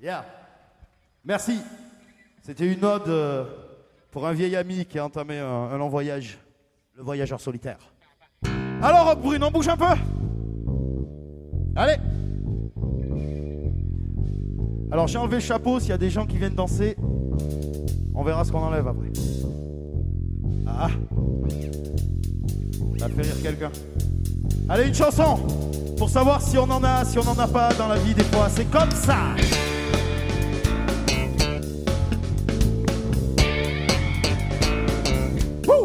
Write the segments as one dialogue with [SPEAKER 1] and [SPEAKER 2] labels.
[SPEAKER 1] Yeah. Merci. C'était une ode pour un vieil ami qui a entamé un long voyage, le voyageur solitaire. Alors, Rock Brune, on bouge un peu. Allez. Alors, j'ai enlevé le chapeau. S'il y a des gens qui viennent danser, on verra ce qu'on enlève après. Ah. Ça fait rire quelqu'un. Allez, une chanson pour savoir si on en a, si on n'en a pas dans la vie des fois. C'est comme ça. Wouh.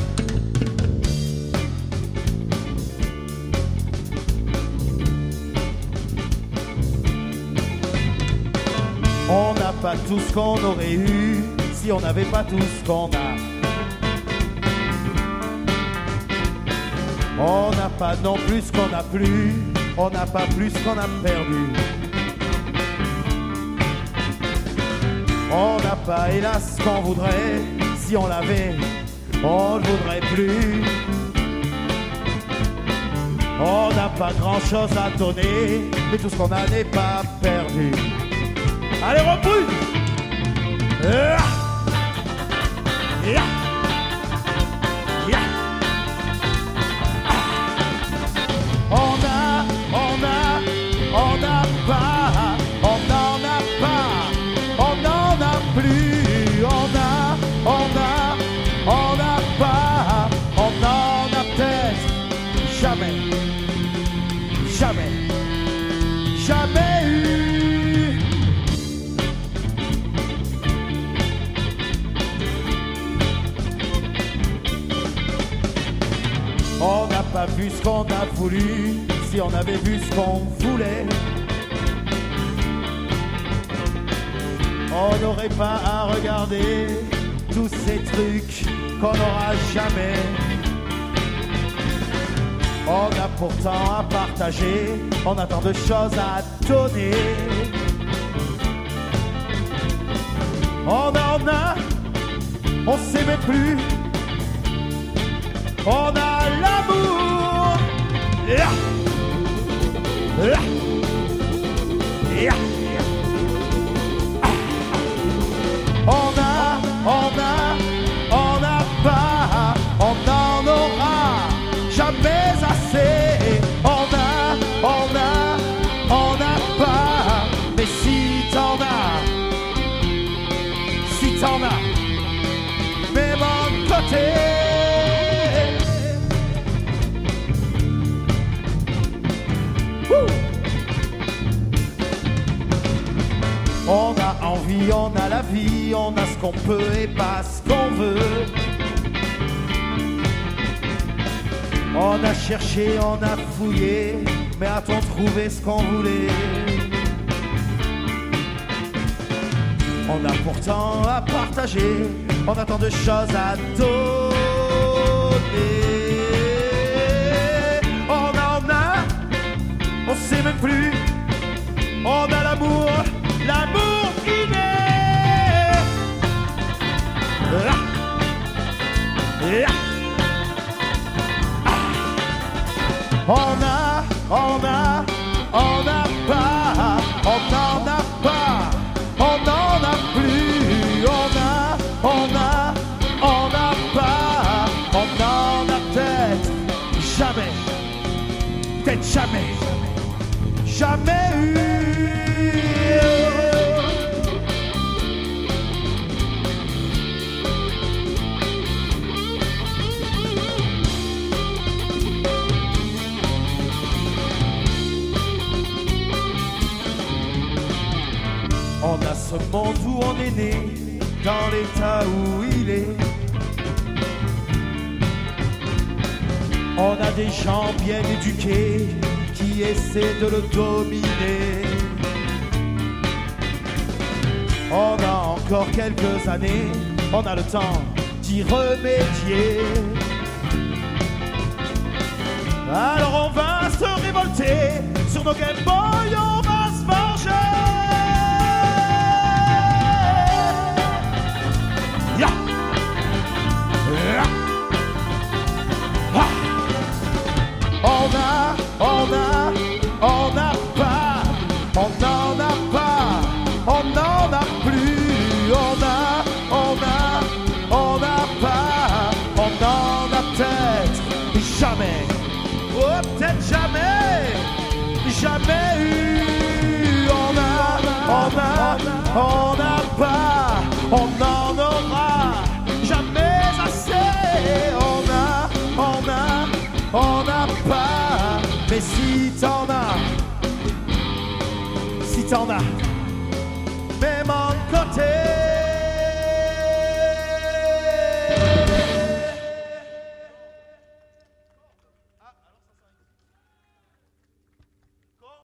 [SPEAKER 1] On n'a pas tout ce qu'on aurait eu si on n'avait pas tout ce qu'on a. On n'a pas non plus ce qu'on a plus, on n'a pas plus ce qu'on a perdu. On n'a pas hélas ce qu'on voudrait, si on l'avait, on ne voudrait plus. On n'a pas grand chose à donner, mais tout ce qu'on a n'est pas perdu. Allez, repousse! Yeah. Yeah. Yeah. On n'a pas, on n'en a pas, on n'en a plus. On n'a pas, on n'en a peut-être jamais, jamais, jamais eu. On n'a pas vu ce qu'on a voulu, si on avait vu ce qu'on voulait. On n'aurait pas à regarder tous ces trucs qu'on n'aura jamais. On a pourtant à partager, on a tant de choses à donner. On en a, on s'aimait plus. On a l'amour. Yeah. Yeah. Yeah. On n'a pas, on n'en aura jamais assez. On n'a pas, mais si t'en as, mets mon côté. On a envie, on a la vie, on a ce qu'on peut et pas ce qu'on veut. On a cherché, on a fouillé, mais a-t-on trouvé ce qu'on voulait? On a pourtant à partager, on a tant de choses à donner. On en a, on sait même plus, on a l'amour. L'amour inné. On n'a pas, on n'en a pas, on n'en a plus. On n'a pas, on n'en a peut-être jamais, jamais eu. On a ce monde où on est né, dans l'état où il est. On a des gens bien éduqués qui essaient de le dominer. On a encore quelques années, on a le temps d'y remédier. Alors on va se révolter sur nos Game Boy, on va se venger. Yeah. Yeah. Ah. On n'a pas, on n'en a pas, on n'en a plus, on n'a pas, on n'en a peut-être jamais, oh peut-être jamais eu, on n'a pas, on n'en aura jamais assez, on n'a pas, mais si t'en as,